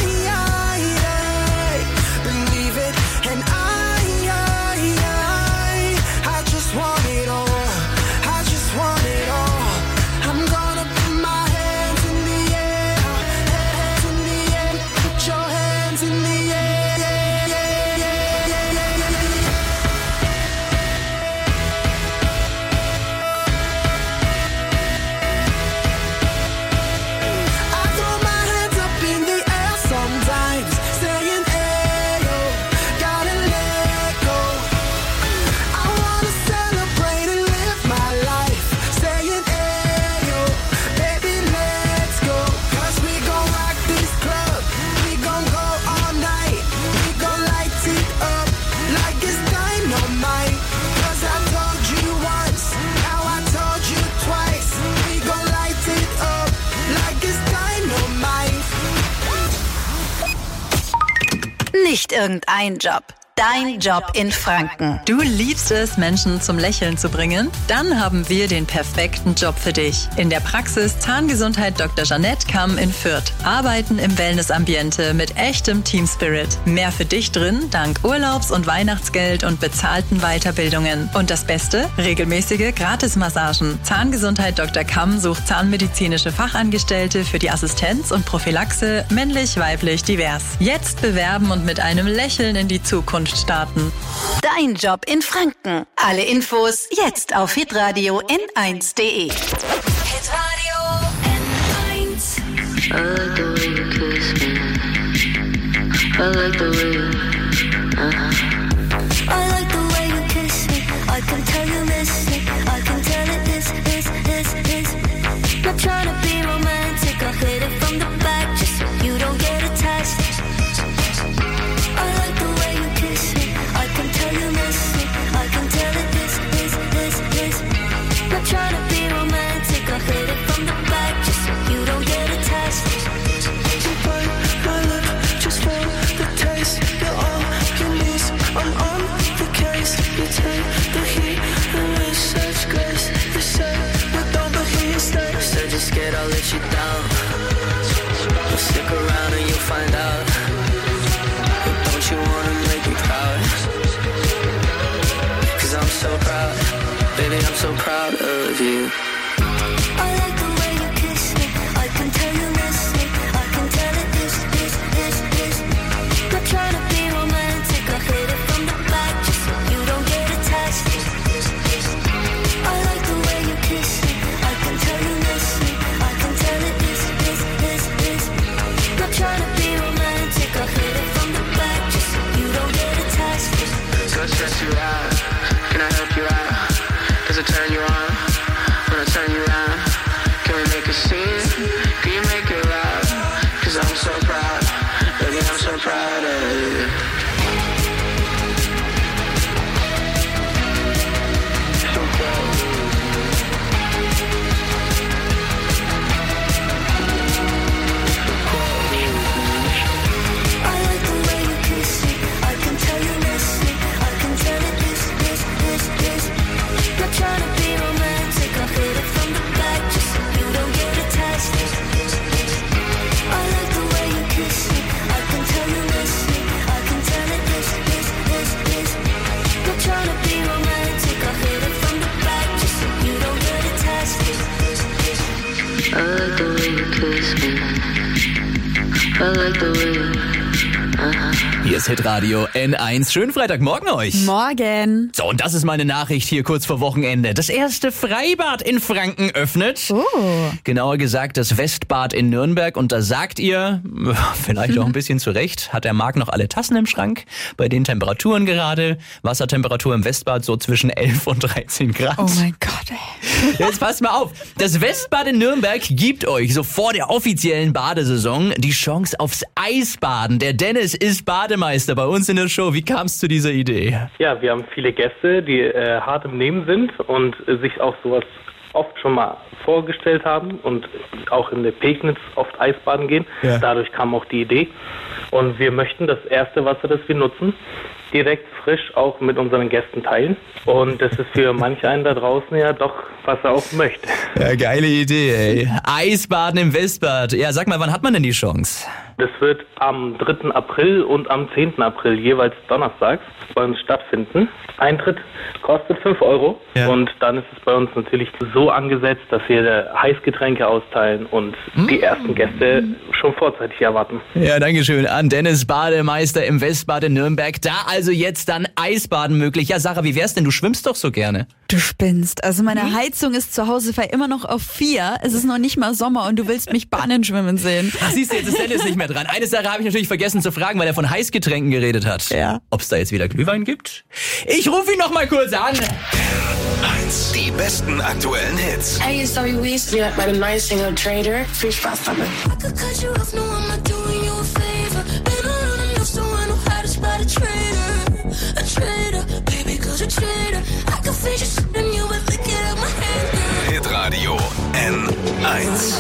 believe it, and I just want it all, I just want it all. I'm gonna put my hands in the air, hands in the air, put your hands in the air, I throw my hands up in the air sometimes, saying, ayo, gotta let go. I wanna celebrate and live my life, saying, ayo, baby, let's go. 'Cause we gon' rock this club, we gon' go all night, we gon' light it up like it's dynamite. 'Cause I told you once, now I told you twice, we gon' light it up like it's dynamite. Nicht irgendein Job. Dein Job in Franken. Du liebst es, Menschen zum Lächeln zu bringen? Dann haben wir den perfekten Job für dich. In der Praxis Zahngesundheit Dr. Jeanette Kamm in Fürth. Arbeiten im Wellnessambiente mit echtem Teamspirit. Mehr für dich drin, dank Urlaubs- und Weihnachtsgeld und bezahlten Weiterbildungen. Und das Beste? Regelmäßige Gratismassagen. Zahngesundheit Dr. Kamm sucht zahnmedizinische Fachangestellte für die Assistenz und Prophylaxe, männlich, weiblich, divers. Jetzt bewerben und mit einem Lächeln in die Zukunft starten. Dein Job in Franken. Alle Infos jetzt auf hitradio n1.de. Hitradio N1. I like the way you kiss me. I like the way you, I like the way you kiss me. I can tell you miss me. I can tell it is. Not trying to be romantic. I'll hit it from the back just so you don't get attached. I like the way you kiss me. I can tell you miss me. I can tell it is. Not trying to be romantic. I'll hit it from the back just so you don't get attached. You bite my lip just for the taste. You're all you need. I'm on the case. You take the heat and with such grace. You say we don't, but here you stay. said you're scared I'll let you down. Well, stick around and you'll find out. But don't you wanna make me proud? 'Cause I'm so proud, baby, I'm so proud of you. I like the way you kiss me. I can tell you miss me. I can tell it is. Not trying to be romantic. I'll hit it from the back just so you don't get attached. I like the way you kiss me. I can tell you miss me. I can tell it like the way you kiss me. I like the way you... Hier ist Hitradio N1. Schönen Freitagmorgen euch. Morgen. So, und das ist meine Nachricht hier kurz vor Wochenende. Das erste Freibad in Franken öffnet. Oh. Genauer gesagt das Westbad in Nürnberg. Und da sagt ihr, vielleicht auch ein bisschen zu Recht, hat der Marc noch alle Tassen im Schrank. Bei den Temperaturen gerade. Wassertemperatur im Westbad so zwischen 11 und 13 Grad. Oh mein Gott, ey. Jetzt passt mal auf. Das Westbad in Nürnberg gibt euch so vor der offiziellen Badesaison die Chance aufs Eisbaden. Der Dennis ist Bademeister bei uns in der Show. Wie kam es zu dieser Idee? Ja, wir haben viele Gäste, die hart im Nehmen sind und sich auch sowas oft schon mal vorgestellt haben und auch in der Pegnitz oft Eisbaden gehen. Ja. Dadurch kam auch die Idee. Und wir möchten das erste Wasser, das wir nutzen, direkt frisch auch mit unseren Gästen teilen. Und das ist für manch einen da draußen ja doch, was er auch möchte. Ja, geile Idee, ey. Eisbaden im Westbad. Ja, sag mal, wann hat man denn die Chance? Das wird am 3. April und am 10. April jeweils donnerstags bei uns stattfinden. Eintritt kostet 5 €. Ja. Und dann ist es bei uns natürlich so angesetzt, dass wir Heißgetränke austeilen und die ersten Gäste schon vorzeitig erwarten. Ja, dankeschön an Dennis, Bademeister im Westbad in Nürnberg. Da also jetzt dann Eisbaden möglich. Ja, Sarah, wie wär's denn? Du schwimmst doch so gerne. Du spinnst. Also meine Heizung ist zu Hause immer noch auf 4. Es ist noch nicht mal Sommer und du willst mich Bahnen schwimmen sehen. Ach, siehst du, jetzt ist Dennis nicht mehr dran. Eine Sache habe ich natürlich vergessen zu fragen, weil er von Heißgetränken geredet hat. Ja. Ob es da jetzt wieder Glühwein gibt? Ich rufe ihn noch mal kurz an. Die besten aktuellen Hits. Hey, it's Zoe Wees. You're by the nice singer Trader. Viel Spaß damit. Hitradio N1.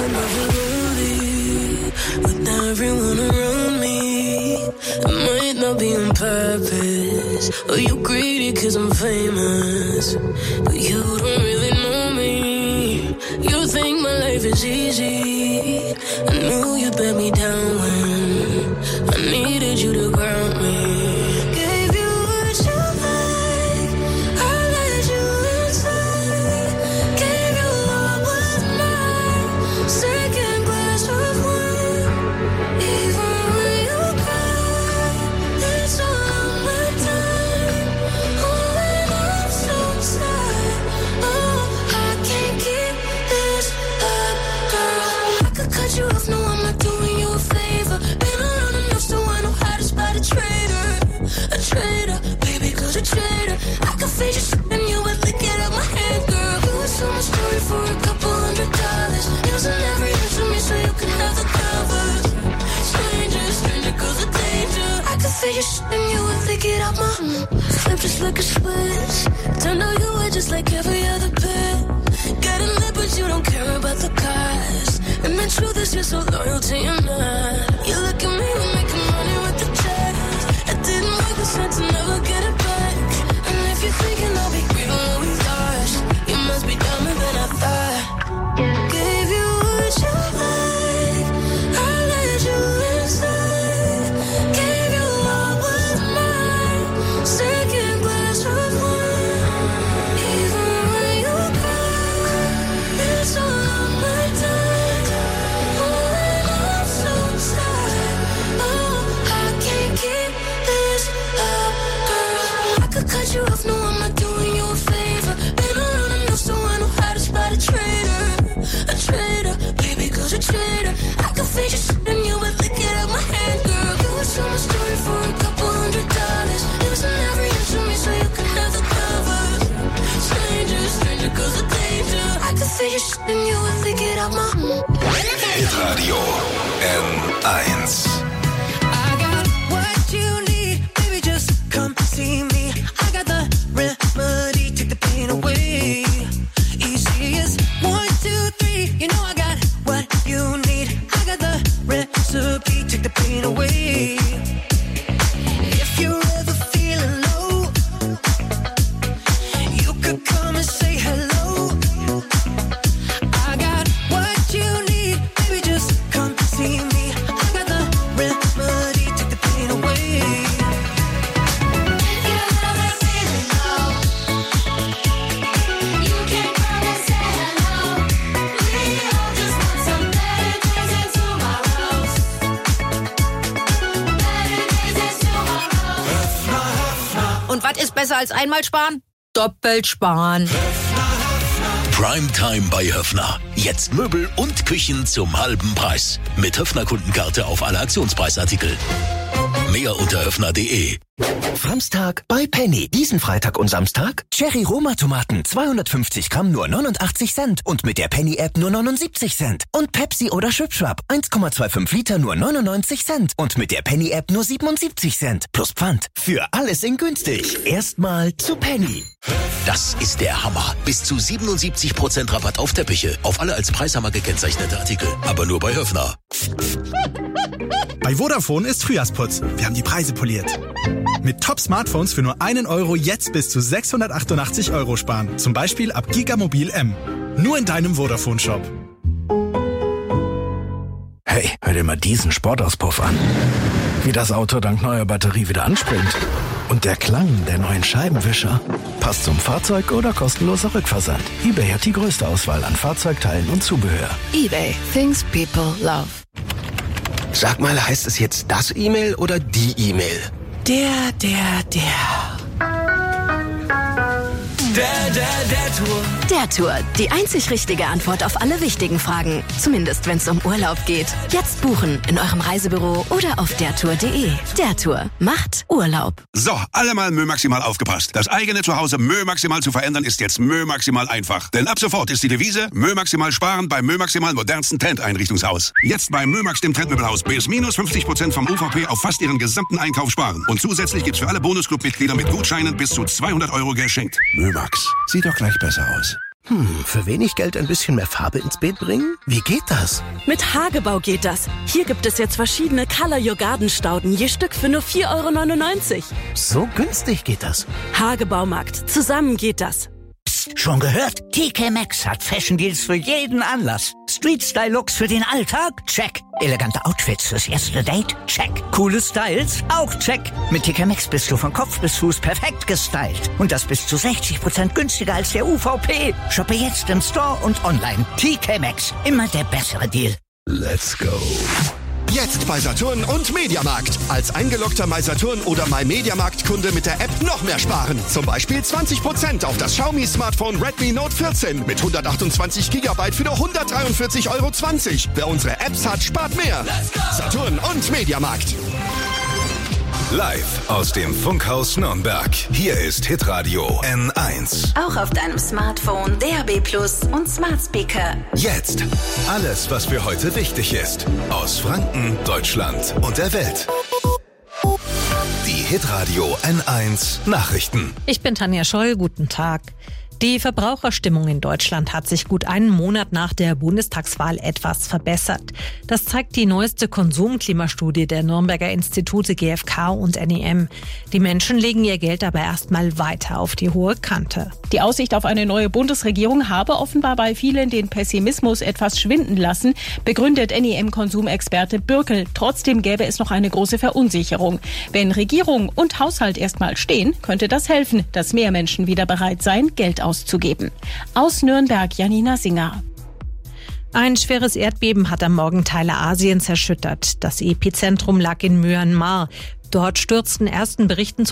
With everyone around me, I might not be on purpose. Or you greedy cause I'm famous, but you don't really know me. You think my life is easy. I knew you'd let me down when I needed you to ground me. Gave you what you like, I let you inside. Gave you what was mine, second glass of wine. You off, no, I'm not doing you a favor. Been around enough so I know how to spot a traitor, baby, cause a traitor. I can fade you and you would lick it out my hand, girl. You would tell my story for $200. Using every inch of me so you can have the covers. Stranger, cause a danger. I can fade you and you would lick it out my flip just like a switch. Turned out you were just like every other bitch. Getting lit but you don't care about the cars. And the truth is you're so loyal to your man. You look at me, we're making money with the checks. It didn't make a sense to never get it back. And if you're thinking I'll be grieving what we lost, you must be dumber than I thought. Gave you what you like, I let you inside. Gave you what was mine, second glass of wine. Even when you cry, it's all on my time. Cut you off, no, I'm not doing you a favor. Been around enough so I know how to spot a traitor, baby, cause a traitor. I can fade you and you would lick it out my hand, girl. You would tell my story for $200. Using every inch of me so you can have the covers. Stranger, cause a danger. I can fade you and you would lick it out my Hitradio N1. I got what you need, baby, just come see me. I got the remedy, take the pain away. Easy as 1, 2, 3. You know I got what you need. I got the recipe, take the pain away. If you're ever feeling low, you could come and say hello. I got what you need, baby, just come see me. I got the ist besser als einmal sparen. Doppelt sparen. Primetime bei Höffner. Jetzt Möbel und Küchen zum halben Preis. Mit Höffner-Kundenkarte auf alle Aktionspreisartikel. Mehr unter höffner.de. Samstag bei Penny. Diesen Freitag und Samstag Cherry Roma Tomaten 250 Gramm nur 89 Cent und mit der Penny App nur 79 Cent. Und Pepsi oder Schwipschwapp 1,25 Liter nur 99 Cent und mit der Penny App nur 77 Cent. Plus Pfand. Für alles in günstig. Erstmal zu Penny. Das ist der Hammer. Bis zu 77% Rabatt auf Teppiche. Auf alle als Preishammer gekennzeichnete Artikel. Aber nur bei Höffner. Bei Vodafone ist Frühjahrsputz. Wir haben die Preise poliert. Mit Top-Smartphones für nur 1 Euro jetzt bis zu 688 Euro sparen. Zum Beispiel ab Gigamobil M. Nur in deinem Vodafone-Shop. Hey, hör dir mal diesen Sportauspuff an. Wie das Auto dank neuer Batterie wieder anspringt. Und der Klang der neuen Scheibenwischer. Passt zum Fahrzeug oder kostenloser Rückversand. eBay hat die größte Auswahl an Fahrzeugteilen und Zubehör. eBay. Things people love. Sag mal, heißt es jetzt das E-Mail oder die E-Mail? Der Tour. Der Tour. Die einzig richtige Antwort auf alle wichtigen Fragen. Zumindest, wenn es um Urlaub geht. Jetzt buchen in eurem Reisebüro oder auf dertour.de. Der Tour macht Urlaub. So, alle mal Mö Maximal aufgepasst. Das eigene Zuhause Mö Maximal zu verändern ist jetzt Mö Maximal einfach. Denn ab sofort ist die Devise Mö Maximal sparen beim Mö Maximal modernsten Trend-Einrichtungshaus. Jetzt bei Mö Max dem Trendmöbelhaus bis minus 50% vom UVP auf fast ihren gesamten Einkauf sparen. Und zusätzlich gibt's für alle Bonusclub-Mitglieder mit Gutscheinen bis zu 200 Euro geschenkt. Mö Max. Sieht doch gleich besser aus. Für wenig Geld ein bisschen mehr Farbe ins Beet bringen? Wie geht das? Mit Hagebau geht das. Hier gibt es jetzt verschiedene Color Your Garden Stauden, je Stück für nur 4,99 Euro. So günstig geht das. Hagebaumarkt. Zusammen geht das. Psst, schon gehört? TK Maxx hat Fashion Deals für jeden Anlass. Street-Style-Looks für den Alltag? Check. Elegante Outfits fürs erste Date? Check. Coole Styles? Auch check. Mit TK Maxx bist du von Kopf bis Fuß perfekt gestylt. Und das bis zu 60% günstiger als der UVP. Shoppe jetzt im Store und online. TK Maxx. Immer der bessere Deal. Let's go. Jetzt bei Saturn und Mediamarkt. Als eingeloggter MySaturn oder MyMediamarkt-Kunde mit der App noch mehr sparen. Zum Beispiel 20% auf das Xiaomi-Smartphone Redmi Note 14 mit 128 GB für nur 143,20 Euro. Wer unsere Apps hat, spart mehr. Saturn und Mediamarkt. Live aus dem Funkhaus Nürnberg. Hier ist Hitradio N1. Auch auf deinem Smartphone, DAB+ und Smart Speaker. Jetzt alles, was für heute wichtig ist. Aus Franken, Deutschland und der Welt. Die Hitradio N1 Nachrichten. Ich bin Tanja Scholl, guten Tag. Die Verbraucherstimmung in Deutschland hat sich gut einen Monat nach der Bundestagswahl etwas verbessert. Das zeigt die neueste Konsumklimastudie der Nürnberger Institute GfK und NEM. Die Menschen legen ihr Geld aber erstmal weiter auf die hohe Kante. Die Aussicht auf eine neue Bundesregierung habe offenbar bei vielen den Pessimismus etwas schwinden lassen, begründet NEM-Konsumexperte Bürkel. Trotzdem gäbe es noch eine große Verunsicherung. Wenn Regierung und Haushalt erstmal stehen, könnte das helfen, dass mehr Menschen wieder bereit seien, Geld auszugeben. Aus Nürnberg, Janina Singer. Ein schweres Erdbeben hat am Morgen Teile Asiens erschüttert. Das Epizentrum lag in Myanmar. Dort stürzten ersten Berichten